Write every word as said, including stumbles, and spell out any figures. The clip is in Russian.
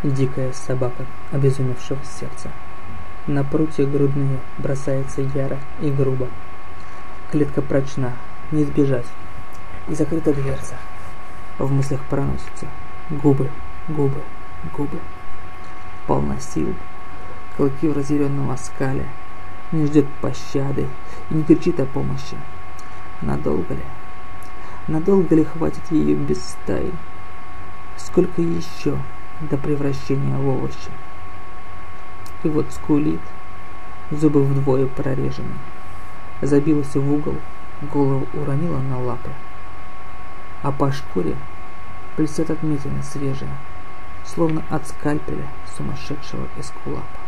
Дикая собака обезумевшего сердца. На прутья грудные бросается яро и грубо. Клетка прочна, не сбежать. И закрыта дверца. В мыслях проносятся губы, губы, губы. Полна сил. Клыки в разъяренном оскале. Не ждет пощады и не кричит о помощи. Надолго ли? Надолго ли хватит ее без стаи? Сколько еще до превращения в овощи? И вот скулит, зубы вдвое прорежены. Забилась в угол, голову уронила на лапы. А по шкуре блестят отметины свежие, словно от скальпеля сумасшедшего эскулапа.